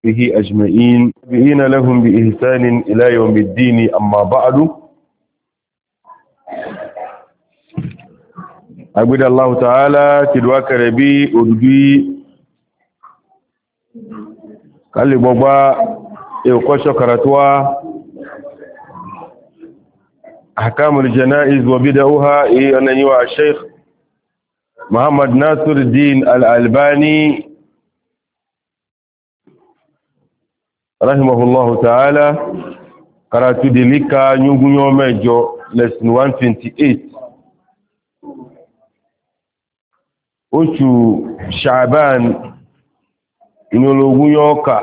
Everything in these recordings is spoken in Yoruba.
به أجمعين بإن لهم بإحسان إلى يوم الدين أما بعد أقول الله تعالى تدواك ربي أدبي قال لي بابا يوكوشو كراتوا أحكام الجنائز وبدأها أن يوع الشيخ محمد ناصر الدين الألباني رحمه الله تعالى قرأت دليكا نيوغو يوميجو lesson 128 oṣù Sha'ban inologun yọ́ọ̀ká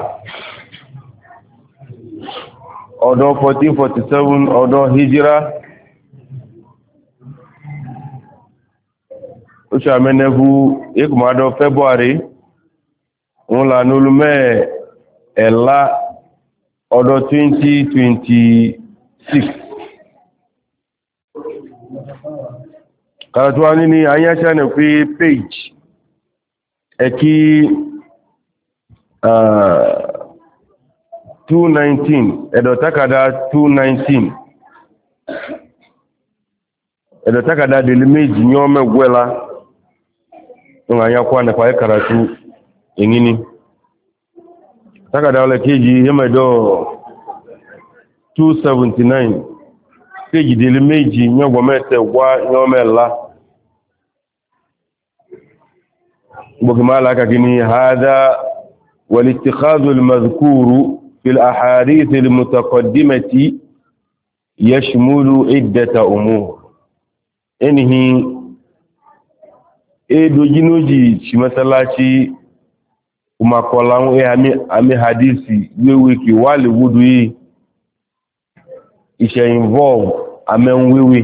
ọdún 1447 ọdún hijira oṣù àmẹ́nẹ́fú ikùnmọ́dún February wọn là nólúmẹ́ ẹ̀lá ọdún 2026 karatuwa nini an ya sha nufi page ẹ̀kí 219 ẹ̀dọ̀takada 219 ẹ̀dọ̀takada dèlé méjì ní ọmọ ẹgbẹ́la ń àyàkwá nípa ẹ̀karatu ìyíní takada ọlẹ́kẹ́jì yẹ́mẹ̀dọ́ 279 page dèlé méjì ní ọgbọ̀mẹ́tẹ̀ wá ní ọmọ ẹ̀lá بكما لكني هذا والاتخاذ المذكور في الأحاديث المتقدمة يشمل عدة أمور إنه إدو جنوجي شمسلاتي وما قولان أمي حديثي ويويكي والي ودوي إشا involve أمي ويوي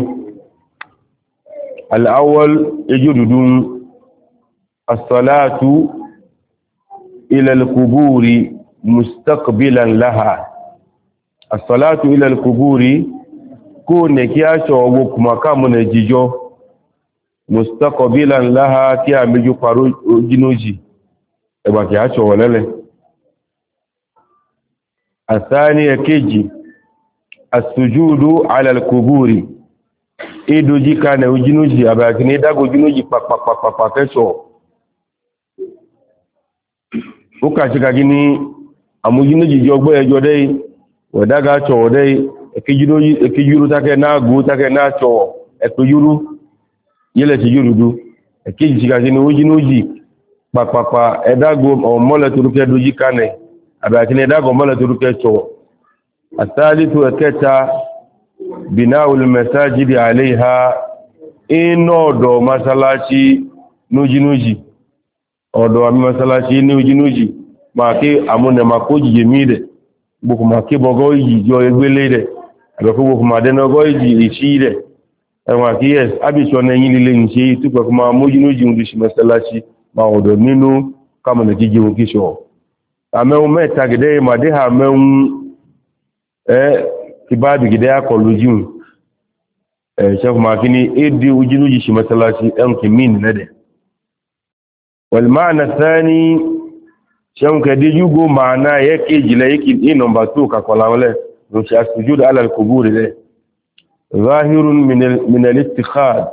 الأول يجدون الصلاة إلى القبور مستقبلا لها الصلاة إلى القبور كون كياشو وكما كامون جيجو مستقبلا لها كيا ميجو بارو جنوجي إبا كياشو ولله الثاني كيجي السجود على القبور إدو جي كان وجنوجي أبا كني داغو جنوجي پا كيشو uka chika gini amujinu jijo gbo ejo dei wedaga cho dei ekijuru take na gu take na cho ekijuru yele tijuru du ekijika gini ujinu ji papapa edago o mole turuke doji kane abakini edago mole turuke cho asalitu eketa binaul masajidi alaiha inodo masalachi nujinuji ọ̀dọ̀ àmì masalaci ní ojínújì máa kí àmúnẹ̀ ma kó jìjì mí rẹ̀ gbogbo ma kí bọ́gọ́ ìjì jọ egbélé rẹ̀ àbẹ̀kú gbogbo ma dẹ́nàgọ́ ìjì ìṣí rẹ̀ ẹwọ̀n àkí yẹs ábìsọ nẹ́yìn lílé ń ṣe túpẹ̀kú ma mójínújì ń ríṣì masalaci ma ọ̀dọ̀ nínú kàmùnẹ̀ jíjì ń kíṣọ́ àmẹ́hun mẹ́ta gẹ̀dẹ́ ìmàdé àmẹ́hun ìbáàbì gẹ̀dẹ́ akọlù jíun ṣẹ́kù ma kí ní édè ojínújì ṣì masalaci ẹnkì mí nílẹ̀dẹ̀ والمعنى الثاني شون كديجو معنى يكي جلايكي نمبر 2 كقولاوله مش السجود على القبور ده ظاهر من الاتخاذ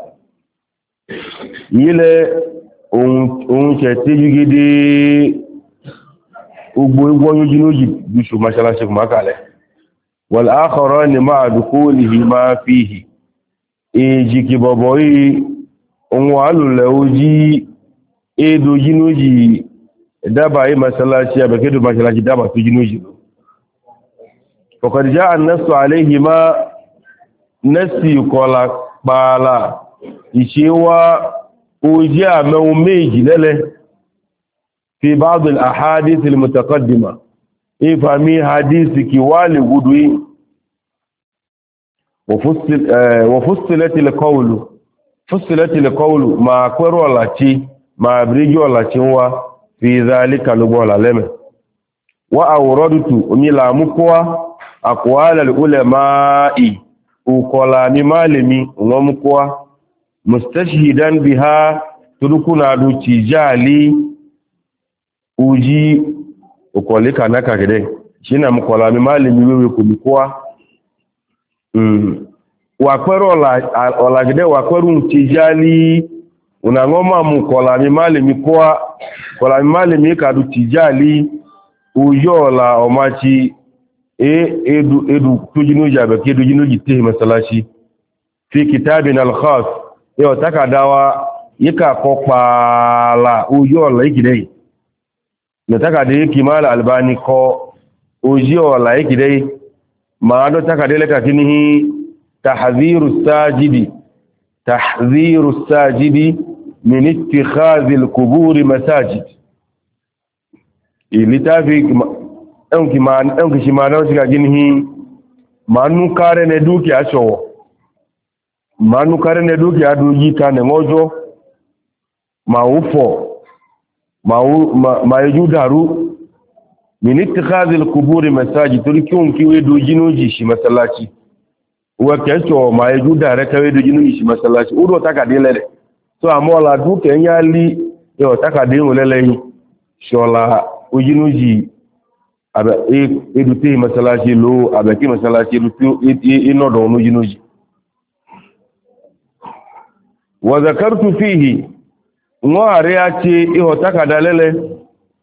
يله on cheteju gede ugbo igwonyu jinoji bishu mashallah makale wal akharan ma dukulihi ma fihi ejiki boboyi on walu lewji edo jinoji daba yi masalaci abakedo masalaci daba to jinoji faqad jaa an-nasu alayhi ma nasi kola bala ishewa oji amewu meji lele fi ba'd al-ahadith al-mutaqaddima ifami hadisi ki wali gudui wa fussilat al-qawlu ma kwero lati ma brigi lati wa fi dhalika lubola leme wa awradtu umila mukwa aqwal al-ulama'i ukola mi malimi ngomkwa mustashhidan biha turukuna du tijali uji ukolika naka gede shina mkola mi malimi wewe kumikoa wakweru ola gede wakweru mtijali unangoma mkola mi malimi kwa kola mi malimi kadu tijali uyola omachi edu tujinuji abeke tujinuji tehi masalashi fi kitabin al-khas yo takadawa yika kokpala uyola ikidei nataka de kimala albani ko uyola ikidei maado takadele kakinihi tahdhiru sajidi min ittikhadhi al-qubur masajid ilitafi enki shimana shiga ginihi manu kare ne duki acho manu kare ne duki aduji kane mojo maufo ma yudaru min ittikhadhi al-qubur masajid turkiun kiwe dujinoji shi masallaci wa kecho ma yudare kawe dujinoji shi masallaci udo takadele so amola duke nyali yo takade ngolele shola ujinoji aba edute masalashi lo aba ki masalashi rutu inodo nujinoji wa zakartu fihi ngware ache ihotaka dalele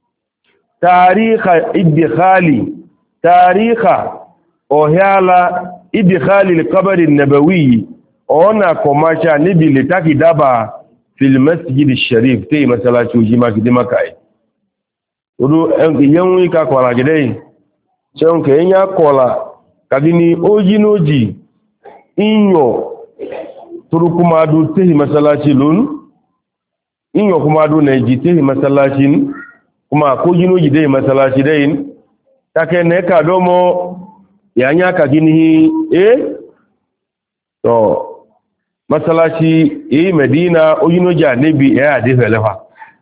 tarikha ohyala idkhali al-qabr an-nabawi ona komasha nibili takidaba fil masjid ash-sharif te masalashi ujima kidima kai odo enyenwi ka kola gide chonke enya kola kadini ojinoji inyo turukumadu tehi masalachi lun inyo kumadu neji tehi masalachi kuma kojinoji de masalachi dein take neka domo yanya kadini to masalachi Medina ojinoji anebi adefelefa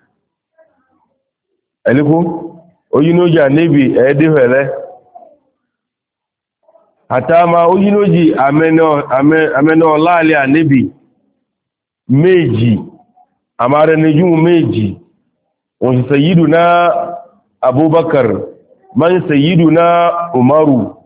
eliku oyinoji anebi edehele atama oyinoji ameno lali anebi meji amare neju meji on sayyiduna Abubakar man sayyiduna Umaru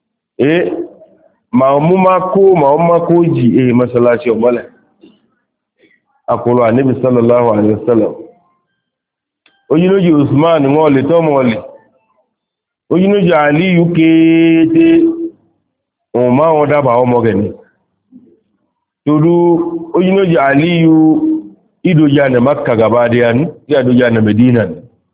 maamuma koji masalaci obale akolo anebi sallallahu alaihi wasallam oyinoji Usman ngole to mole oyinoji Ali yukete o ma won ba o mogeni tudu oyinoji Ali yu ido jana Makka gabadian ya do jana Medina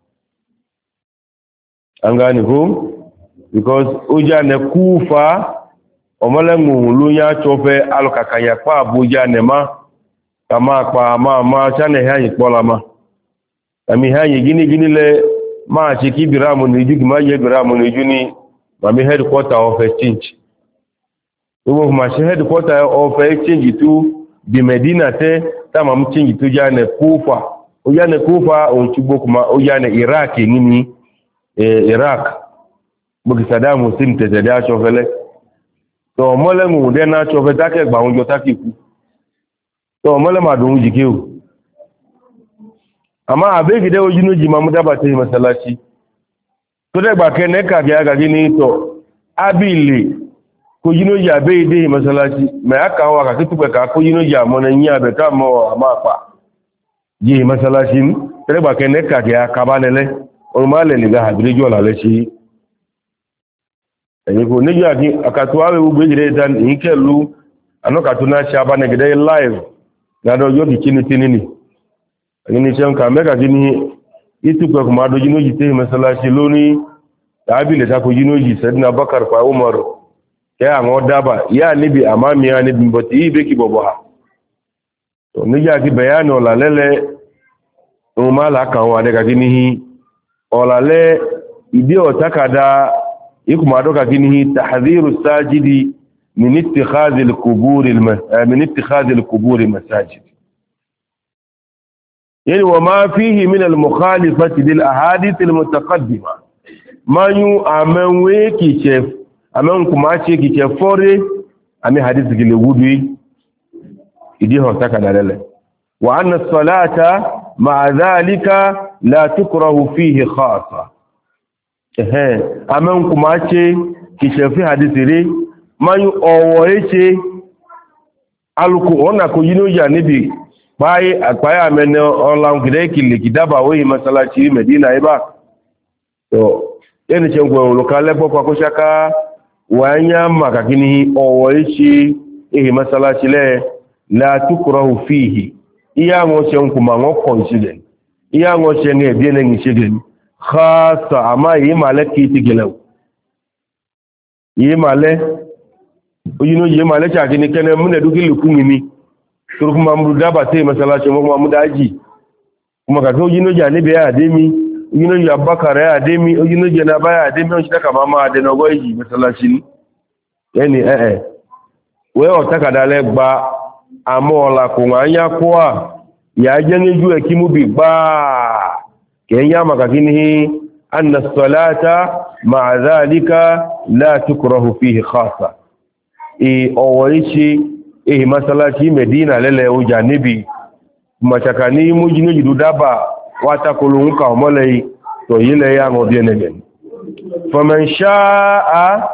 angani ko because ojana Kufa o malangu lunya chofe alokakanya pa Abuja nema kama pa ma chane hayi polama ami hayi gini le ma chi kibiramu ni jugi ma ye biramu ni juni ma mi headquarter of exchange ugo ma shi headquarter of exchange tu bi Medina te tama mchingi tu jane Kufa o jane Kufa o chugbo kuma o jane Iraq nini Iraq bugi Saddam Hussein te te da chofele to mole mu de na chofe take gba won jo takiku to mole ma dun jike o ama abegide ojinuji mamudaba te masalachi to de gba kene ka bi aga gini to abili ko jinuji abede masalachi me aka wa ka kitugbe ka ko jinuji amona yin abe ka mo amapa ji masalachi te gba kene ka ya kabalele o ma le ni ga habrejo la le chi eyi ko neju ati akatu awe ugbe jire dan ikelu anoka tuna cha ba ne gide live na do yo bikini tinini ni chen ka mega gini itukwe kuma do jinoji te masalashi loni abile ta ko jinoji Sayyidina Bakar fa Umar ke an daba ya nibi amami ya nibi mboti ibe ki bobo ha to ni ja ki bayano la lele o mala kan wa de ka gini olale ide o takada ikuma do ka gini tahdhiru sajidi min ittikhadhi al-qubur masajid يعني وما فيه من المخالفة للأحاديث المتقدمة ما يو أمن ويكي شف أمن كماشي كي شفوري أمي حديث كي لودوي إديه تكاد لله وأن الصلاة مع ذلك لا تكره فيه خاصة amen kuma ce ki shafi hadisire mayu owo eche aluku ona ko yino ya nibi bayi akpaya amene ola ngide kile kidaba we masalachi Medina iba to eni chengwe lokale bokwa ko shaka wanya makakini owo eche masalachi le la tukrahu fihi iya ngo chenkuma ngo consider iya ngo chenge biene ngishigeni khasa ama yi malaki tigelaw yi male oyino yi male cha kini kene mune duki lukuni ni turu kuma mu daba te masala che mo mu daji kuma ka oyino ja ni be ademi oyino ya bakara ademi oyino je na ba ademi o shita kama ma de no goyi masala chin yani we o takadale gba amola ko anya kwa ya jenju ekimu bi gba kenya makakini anna salata ma'a dhalika la tukrahu fihi khassa owoishi masalachi Medina lele ujanibi machakani mujino jidudaba watakulunka omolei to yile ya ngodienegen faman sha'a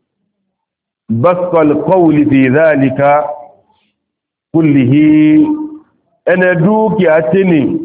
basqa alqawli fi dhalika kullihi ene duki atini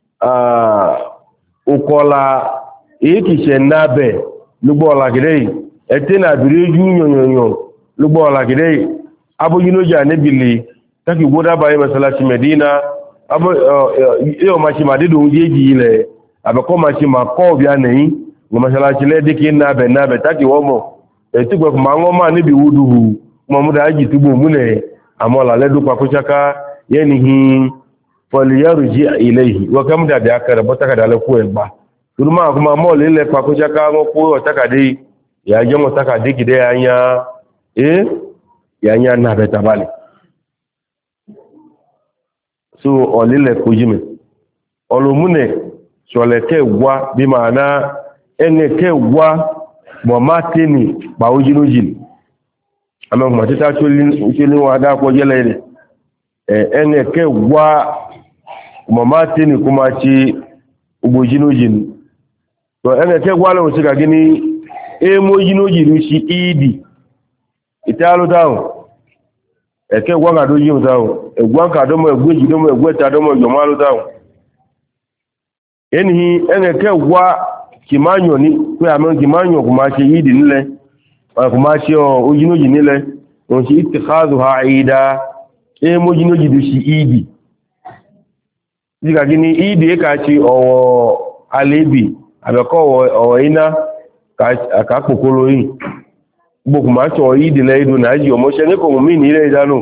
ukola ekise nabe lugbo la gide etina bireju nyonyonyo lugbo la gide abo yinoja nebili taki goda baye masalachi Medina abo yo machi madidu unjeji ile abako machi mako bia nei ngo masalachi le diki nabe taki womo etigwe kuma ngoma nibi wuduhu mamuda aji tubu mune amola ledu kwa kuchaka yenihi faliyarji ilayhi wa kam da akara botaka da lakuwa ba turma kuma mol ile kwa kuchaka ngo ko takade ya jemo takade gide yanya yanya na betabali so olile kujime olumune soleke wa bi maana eneke wa momatini ba ojinojin ama kuma tita choli wa da ko jele eneke wa momatini kuma ci ubojinojin to eneke wa lo ci ga gini mojinojin shi idi italo dawo eke gwa ga do yin dawo egwa ka do mo egweji do mo egweta do mo yomalo dawo enhi eneke wa kimanyo ni pe amon kimanyo kuma se idi nile kuma se ojinoji nile on si ittikhazuha ida mojinoji do si idi diga gini idi ka ci owo alebi abeko owo ina ka kokolo yin gbogbo ma so idi le idu na ji omo se ni ko mi ni ile idanu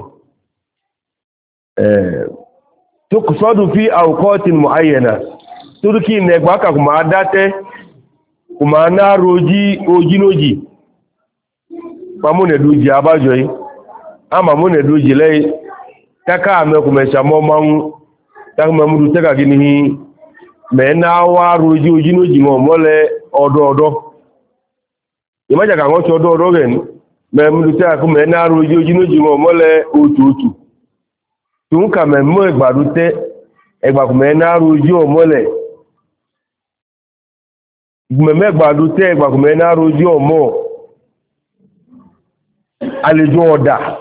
tuqsadu fi awqatin muayyana turki ne gba ka kuma date kuma na roji ojinoji pamune duji abajo yi ama mune duji le taka ame kuma sha mo man taka mamudu taka gini me na wa roji ojinoji mo mole odo imaja ka ngo chodo rogen me mudu taka kuma na roji ojinoji mo mole otu tun ka me mo egbadute egba kuma na roji o mole gbeme gbadute egba kuma na roji o mo alijo oda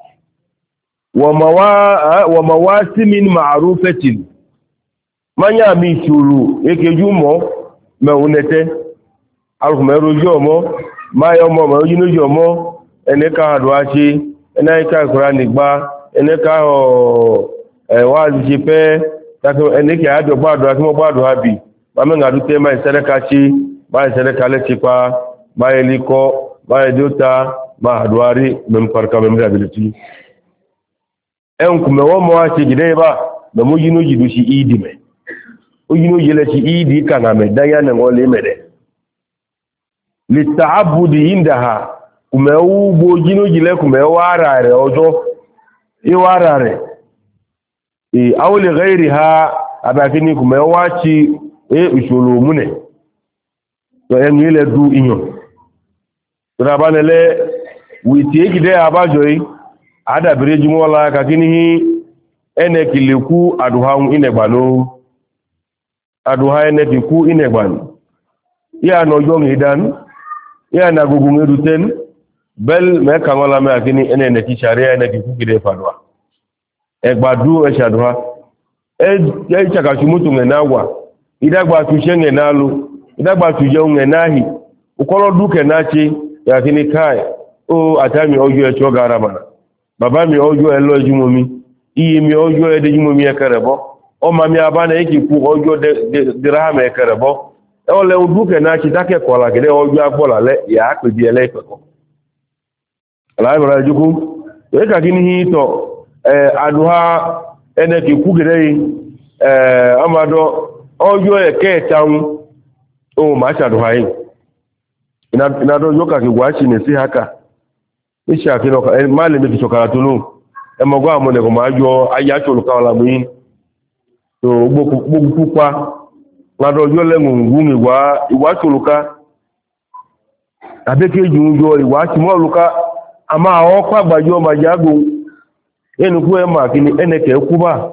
wa mawasimin ma'rufatin manya mi shuru ekeju mo me unete alkume rojo mo mayo mo me ojinojo mo eneka adwachi eneka qur'ani gba eneka wazi pe tato eneka ado gbadura ki mo gbadura bi ba me ngadute ma isereka chi ba isereka le tipa ba eliko ba edota ma adwari mem parka mem ability kume wo mo ati gide ba be mo yino jidu si idi me o yino yele si idi kana me danya ne ngole mede li ta'abbudi indaha kume wo bo yino jile kume warare ojo warare awli ghairiha abakini kume wachi usulu mune to en yele du inyo rabanele witi gide abajoyi ada bireji mola kakini ene kiliku aduha inegbano aduha ene kiku inegbano ya no jong idan ya na gugu ngiruten bel me kangola me akini ene ne ki sharia ene ki kugide fadwa e gbadu e shadwa e chaka chumutu ngenawa idagba tu shenge nalu idagba tu je ngenahi ukolo duke nachi yakini kai o atami ojo e chogara bana baba mi ojo e lo jumomi iyi mi ojo e de jumomi e karebo o mami abana eki ku ojo de dirham e karebo e o le duke nachi take kola gele ojo agbola le ya akpebi ele ifeko ala ibara juku e ka kini hito aduha ene ki ku gere amado ojo e ketaun o ma shaduha yi ina do yoka ki wachi ne si haka isha kino ka mali mi kichoka tunu e mogo amone ko majo aya cholu ka wala mu to gboku pupa na do yo le ngungumi iwa cholu ka abeke junjo iwa ti mo luka ama o pa gbajo ma jago enu ku e ma kini eneke kuba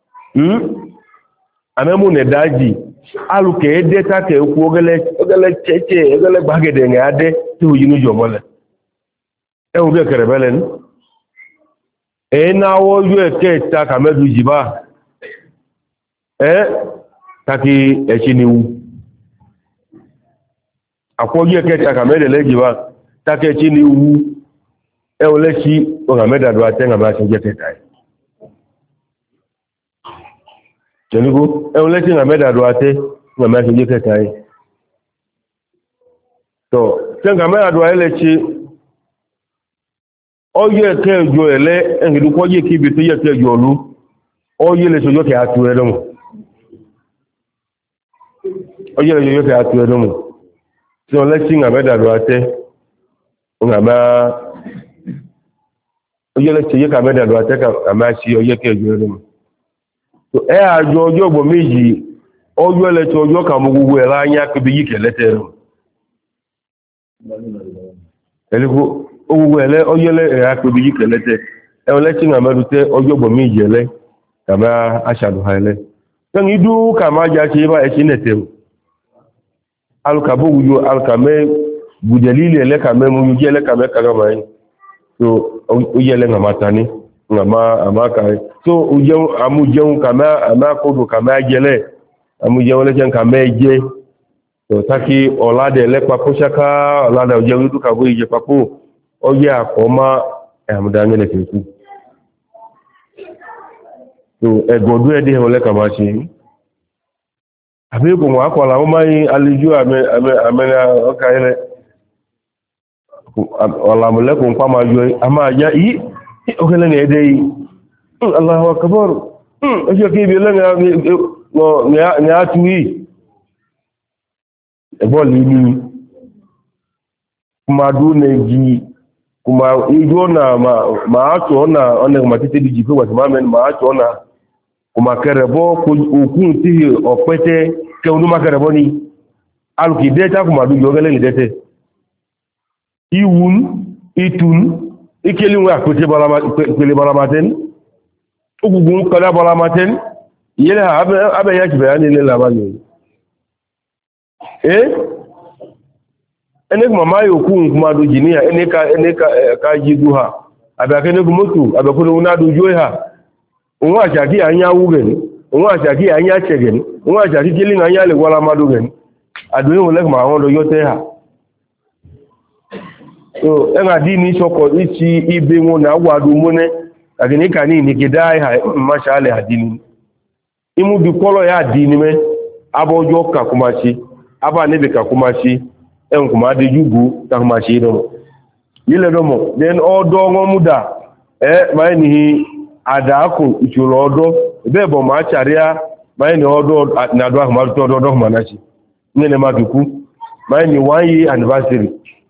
amemu ne daji aluke ede ta ke ku ogele cheche ogele gbagede nge ade ti o yinu jomole e o be kerebelen e na wo yo eke ta kamedu jiba taki echiniwu akwoju eke ta kamede le jiba taki echiniwu e o le chi o kameda do atenga ba se jeke tai jenigo e o le chi kameda do ate nga ma se jeke tai to tenga me ado ele chi oye ke jo ele engidu ko ye ki bi to ye ke jo lu oye le sojo ke atu edo mo oye le sojo ke atu edo mo ti o le chi nga me do ate nga ma oye le chi ka me do ate ka ma si oye ke jo edo mo to e ajo ojo gbo meji ojo le ti ojo ka mo gugu e la anya ke bi yi ke lete eligo ogugu ele oyele akpebi yikelete ewelechi na merute ojogbo mijele kama ashadu haile tan idu kama ja chi ba echinete alkabo wuyo alkame budelile ele kame mu yele kame kagama so oyele na matani ngama amaka so uje amuje kama amakodo kama jele amuje wele chen kama je so taki olade le papo shaka olade oje widu ka bo ije papo oye akoma amdanye le keku so egodu ede ole kama chi abi ko wa ko la o mai aliju amena okaile wala mulekun pa ma jo ama ya yi okele ne ede yi Allahu akbar ojo ke bi le nga atuyi eboli ni kuma duneji kuma ijo na ma ato na one kuma tete di jipe wa ma men ma ato na kuma kerebo ko okun ti opete ke onu ma kerebo ni aluki deta kuma du yogele ni dete iwun itun ikeli wa kote balama ikeli balamaten ogugun kala balamaten yele abe ya jibe ani le labani ene kuma mayo ku kuma do jinia ene ka jigu ha abe akene ku motu abe ko na do jo ha onwa ajagi anya wugen onwa ajagi anya chegen onwa ajagi kili na anya le wala madu gen adu yo le kuma won do yote ha so enga di ni soko ichi ibe won na wadu mone akini kani ni kidai ha mashale hadini imu bi kolo ya dini me abojo ka kuma chi aba nebe ka kuma chi en kuma de yugu ta kuma chi do yile do mo den odo ngomuda mai ni adako ichulo odo be bo ma charia mai ni odo na do ma to odo ma na chi nene ma duku mai ni 1 year anniversary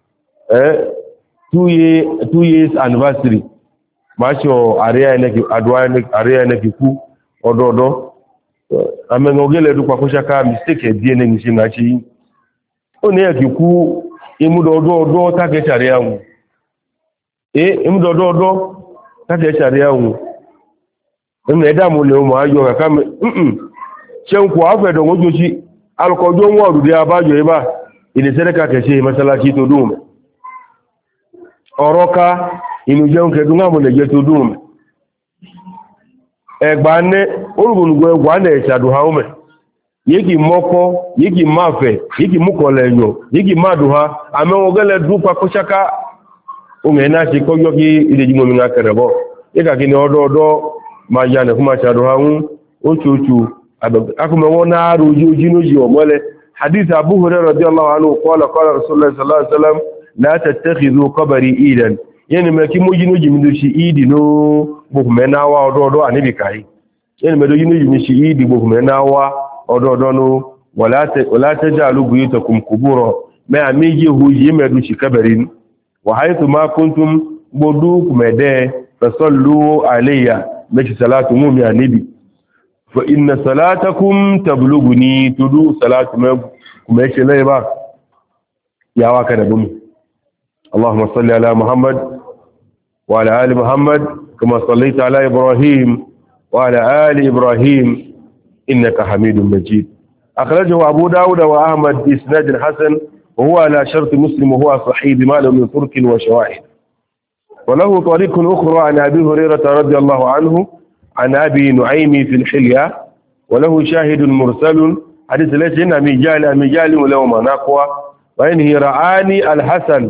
2 years anniversary ma cho area ene ki adwa ene area ene ki ku odo amengogele du kwa kushaka mistake die ne ngi na chi oni akiku imudodo take sharia wu imudodo take sharia wu emi eda mo le mo ajo ka me se nko afedo ngojoji alkojo won orude abajo iba ine sereka ke se masalaci to dum oroka inu je nke dunga mo le je to dum egbane orugunugbo egwane echadu ha ume yiki moko yiki mafe yiki mukolenyo yiki maduha amewogele dupa kochaka umena si koyo ki ilejimo mi ngakerebo ika kini odo ma yane kuma chadu ha un ochuchu akume wona aruju jinuji omole hadith abu hurairah radiyallahu anhu qala rasulullah sallallahu alaihi wasallam la tattakhidhu qabri idan yani me ki mojinuji mindushi idi no bukmena wa odo anibi kai yani me do jinuji mi shi idi bukmena wa odo wala tajalu buyutakum qubura ma amiji huji medu shi kabarin wa haythu ma kuntum bodu kumede fasallu alayya mashi salatu mumi anibi fa inna salatakum tablughuni tudu salatu kuma yake lai ba yawa ka da bumi Allahumma salli ala Muhammad wa ala ali Muhammad kama sallaita ala Ibrahim wa ala ali Ibrahim innaka Hamidum Majid akhrajahu Abu Dawud wa Ahmad bi isnad hasan wa huwa ala shart Muslim wa huwa sahih bima lahu min turk wa shawahid وله طريق أخرى عن أبي هريرة رضي الله عنه عن أبي نعيم في الحلية وله شاهد مرسل حديث ليس هنا مجال ولو مناقوة وإنه رعاني الحسن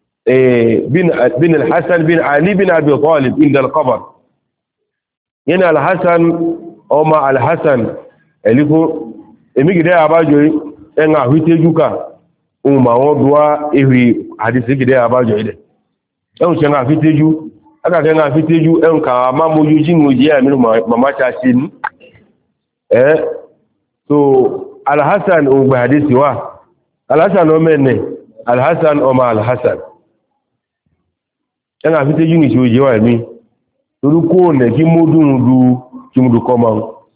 بن الحسن بن علي بن أبي طالب عند القبر هنا الحسن أما الحسن إليكو إمي كده أباجوي إنها هتجوكا وما وضوا إهي حديث كده أباجوي ده ẹ̀hùn ṣe ń àfítéjú akàkẹ́ ń àfítéjú ẹ̀hùn kà máa mójú jí mú jẹ́ àmì màmá ṣe ní so alhassan ògbà àdísì wà alhassan ọmọ ẹ̀nẹ̀ alhassan ọmọ alhassan ẹ̀hùn àfítéjú ní ṣe òjẹ́ wà mí torúkó nẹ̀ kí módúnrúdú kí mú dùkọ́ ma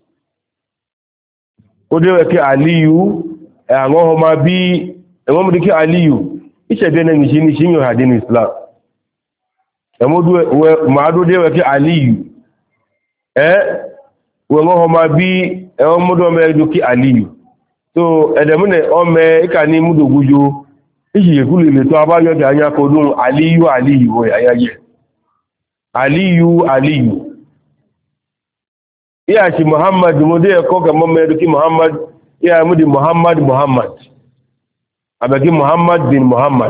ó dé wẹ́kẹ́ aliyu àwọn ọmọ bí ẹ̀wọ́n mú dúkẹ́ aliyu ìṣẹ̀dẹ́ náà ní ṣe ní ṣe yóò hàdí ní islam màádó déwẹ̀ kí aliyu wọ́n ọmọ bí ẹwọ́n múdó ọmọ ẹ̀dù kí aliyu so ẹ̀dẹ̀múnẹ̀ ọmọ ìkà ní múdògújó ìṣìyẹ̀kú lè tó abáyọ́dì anyákodún aliyu ayáyẹ aliyu iya ṣi muhammad múdé ẹ̀kọ́ kẹmọ́ mẹ́rù kí muhammad iya múdí muhammad abẹ́kí muhammad bin muhammad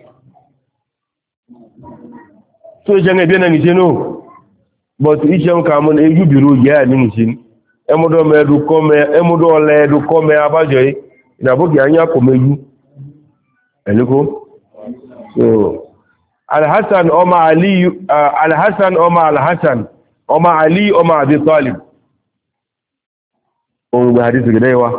tó jẹ́ ẹgbẹ́ náà nìṣẹ́ náà but iṣẹ́ ń ka mọ́ ní ejú bìrò jẹ́ àní nìṣẹ́ ẹmúdọ́ ọlẹ́ ẹdùkọ́mẹ́ abájọ́ ìdàbókè anyá kò mẹ́jú ẹ̀lẹ́kọ́ so alhassan ọmọ aliyu alhassan ọmọ alhassan ọmọ ali ọmọ Abi Talib ohun gbà hadith gẹ́gẹ́ wa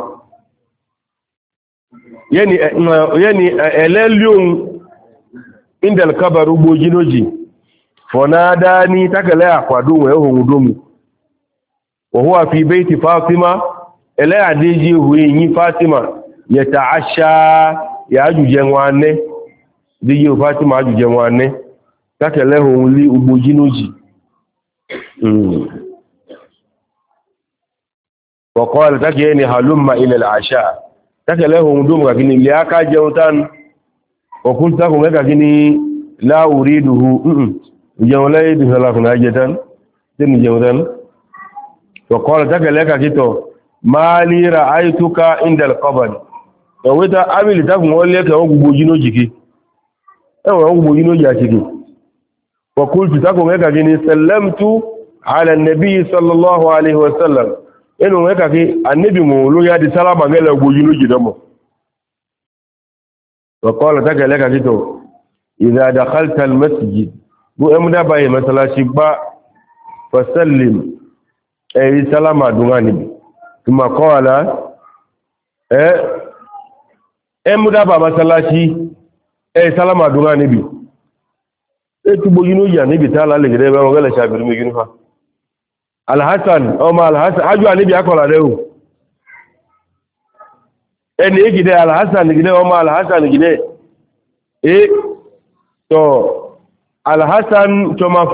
yẹni ẹlẹ́lẹ́un indal kabaru gbojinoji فناداني تكلا اقوادو وهو دومي وهو في بيت فاطمه الا اديجي هويني فاطمه يتعشى ياجو جنوانه ديجي فاطمه اجو جنوانه تكلا هو لي اوبوجينوجي وقال تكيني هلم الى العشاء تكلا هو دوم كني لياكا جوتان وقلت لكم كني لا اريده ìjẹun lẹ́yìn ìdìsọ́láfún ajẹ́tán tí ni jẹun tán tọ̀kọ́lọ̀ tákẹ̀lẹ́kà kítọ̀ máa lè ra àìtúká indal kọbàdì ọ̀wẹ́ta ábìlì tákùn wọ́n lẹ́kẹ̀ wọ́n gbogbo jínú jìkí ẹwọ̀n wọ́n gbogbo jínú jàkìkì wọ̀kúltù tákùn mẹ́kà kí ni sallamtu ala nabi sallallahu alaihi wasallam inú mẹ́kà kí annabi mu ló yá di sálámà gẹ́lẹ̀ gbogbo jínú jìdọ́mọ̀ tọ̀kọ́lọ̀ tákẹ̀lẹ́kà kítọ̀ idha dakhalta al-masjid bu emuda baye masalaci ba fasallim ayi salama dungani kuma qala emuda ba masalaci ayi salama dungani bi tubo yinu ya ni bi tala le gere ba ngala shabiru mi yinu fa alhasan o ma alhasan aju ani bi akola de o eni gide alhasan gide o ma alhasan gide to alhassan choma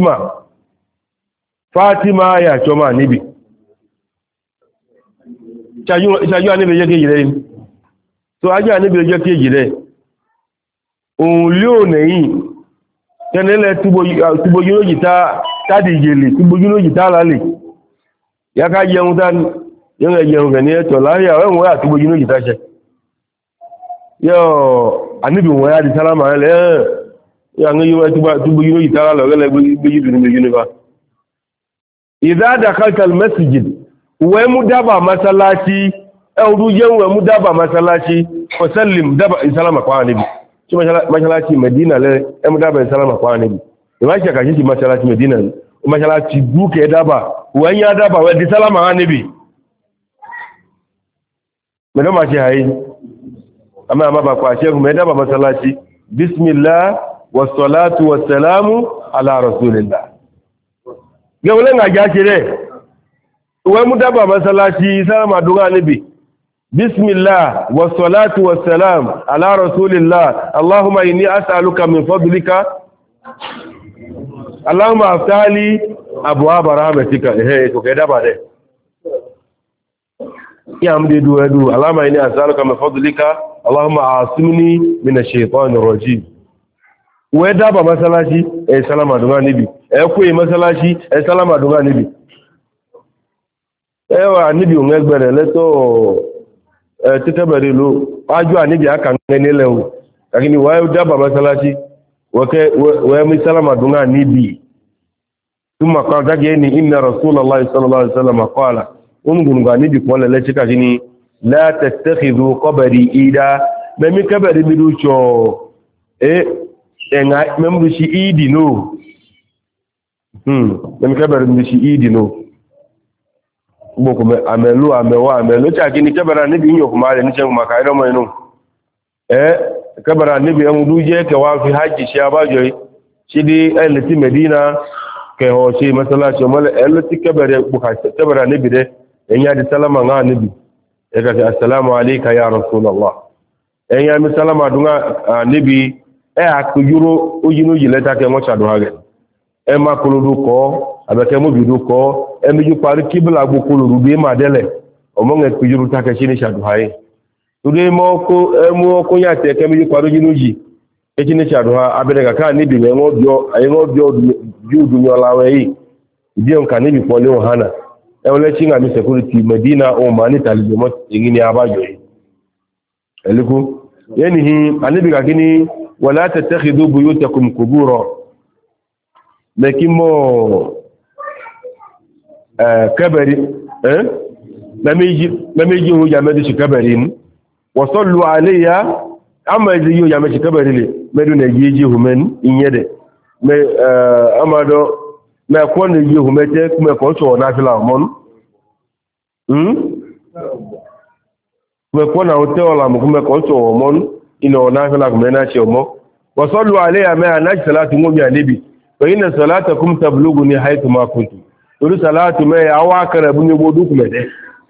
fatima ya choma nibi chaju anibi yake yire so aja ni bi ojo keji re ohun le o neyin kenele tubo yoji ta di gele tubo yoji ta lale ya ka jeun tan yen jeun gan ni to la ya we mo ya tubo yoji ta se yo anibi won ya di salama le ya ngi yo tubo yoji ta la lo gele bi yudu ni yuni ba idha dakhalta al masjid wa mudaba masallaci audu jeun wa mudaba masallaci fa sallim daba salama kwa anibi ci masallaci Medina le emu daba salama kwa nabi ima ce ka shi masallaci Medina ne masallaci duke daba wan ya daba wa di salama wa nabi me da ma ce hayi amma ba kwa ce me daba masallaci bismillah was salatu was salamu ala rasulillah ga wala ga ja ce re wa mu daba masallaci salama duga nabi بسم الله والصلاة والسلام على رسول الله اللهم إني أسألك من فضلك اللهم افتح لي أبواب رحمتك كده بعد يا أمدي دو اللهم إني أسألك من فضلك اللهم عاصمني من الشيطان الرجيم ودا مسلاشي السلام عليكم نبي اكو مسلاشي السلام عليكم نبي ايوا نبي ونغبره لتو titebere lo aju anibi aka ngenele o lakini wao daba masalati wa mi salama dunga nibi thumma qala gani inna rasulullah sallallahu alaihi wasallam qala ungunga nibi ko le chika gini la tattakhidhu qabri ida memi kabari biducho enga membu shi idi no memi kabari bidu shi idi no boko me amelu cha kini kabara nibi nyo kuma le ni chengu makairo mo inu kabara nibi en duje ke wa fi haji shi abajo shidi elati Medina ke ho shi masala shi mala elati kabara nibi de en ya di salama nga nibi e ka assalamu alayka ya rasulullah en ya mi salama dunga nibi akujuro ojinu yileta ke mo chadu hage e makuludu ko abeke mo bidu ko emiju pari kibla gbukulu rube madele omonge kujuru take chini shadu hai tude mo ko ya te kemiju pari jinuji e chini shadu ha abere ka ni bi ngo bio judu nyolawe yi bi on kan ni bi pole o hana e ole chinga mi security Medina o mani talibe mo ngini abajo yi eliku yenihi anibi ka kini wala tattakhidhu buyutakum qubura lekimo kabari namiji hu yamedi shi kabarin wa sallu alayya amma yi yamedi shi kabari le medu na yiji hu men inyede me amado me ko ne yi hu mete kuma ko so na fila mon me ko na hotel la mo kuma ko so mon ino na fila kuma na che mo wa sallu alayya ma na salatu mo bi anabi fa inna salatakum tablughuni haythu ma kuntum turu salatu mai awa karabu ne bodu kuma dai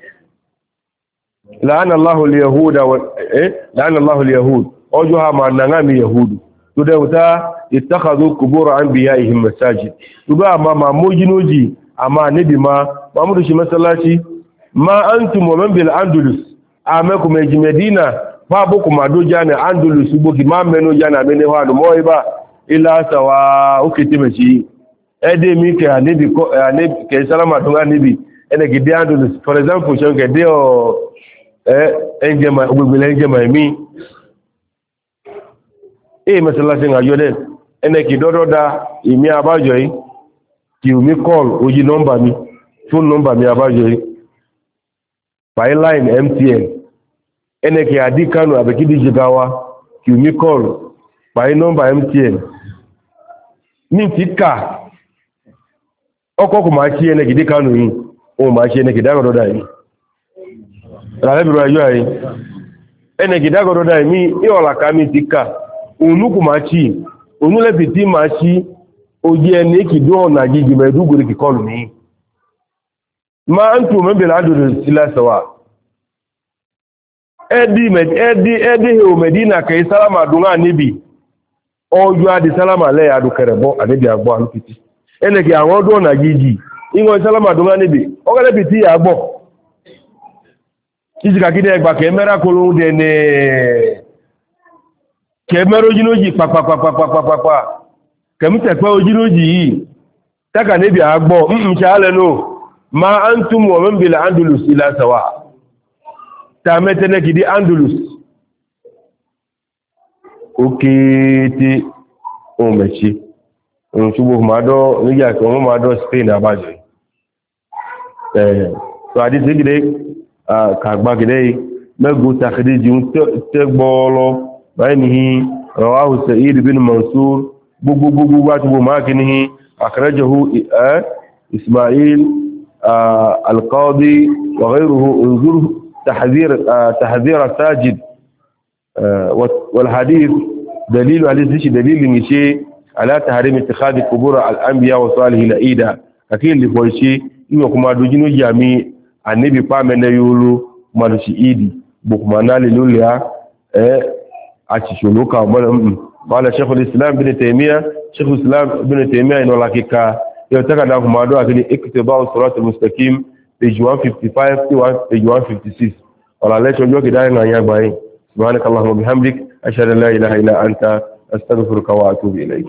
la'ana Allahu al-yahuda wa la'ana Allahu al-yahud ojuha ma nangami yahudu to da wuta ittakhadhu qubur anbiya'ihim masajid to ba ma mojinoji amma nabi ma mamudu shi masallaci ma antum wa man bil andalus amakum Medina fa boku madoja ne andalus boki ma meno jana mene wa no moiba ila sawa ukitimechi ede mi ke anibi ko anibi ke salama dunga nibi ene gidi andalus for example chen ke de o enjema ogbele enjema mi masalasi nga yode ene ki dododa imi abajo yi ki umi call oji number mi phone number mi abajo yi by line MTN ene ki adi kanu abekidi jigawa ki umi call by number MTN ni tika oko ko ma chi ene gidi kanu yi o ma chi ene gidago doda yi la biro ayo yi ene gidago doda yi mi iola ka mi tika onuku ma chi onule biti ma chi oji ene ki do na gigi meduguri ki call mi ma antu me bela do sila sawa edi he o Medina ke salama dunga nibi oju adi salama le adu kerebo anibi agbo anu piti ene ki awon do na gigi ingo salama dunga nibi o gele piti agbo isika kide egba kemera kolun de ne kemero jinoji pa kemite pe ojinoji yi taka ne bi agbo chale no ma antum wa man bil andalus ila sawa ta metene kidi andalus okete o mechi ṣùgbọ́n mado nígbà tí wọ́n mado Spain àbájọ so àdíṣẹ́ gidẹ́ kàgbà gidẹ́ mẹ́gbò tàkìdí jù tẹ́gbọ́ọ̀lọ́ báyìí ní rawahu Sa'id bin Mansur gbogbogbogbo wá tí wọ́n máa kí ní akhrajahu Ismail al-Qadi wa ghayruhu unzur tahdhir sajid wal hadith dalil hadith dalil ni shi على تحريم اتخاذ قبور الانبياء وصالح العيد كاكين لي بوشي انو كما دوجينو جامي النبي بامن يولو مانشي ايدي بوكما نالي لوليا اتي شلوكا قال شيخ الاسلام ابن تيميه شيخ الاسلام ابن تيميه انه لاكيكا يتكا دا كما دو اكني اقتضاء الصراط المستقيم page 155 to page 156 ولا لا شجوك دايما يا باي سبحانك اللهم وبحمدك اشهد ان لا اله الا انت استغفرك واتوب اليك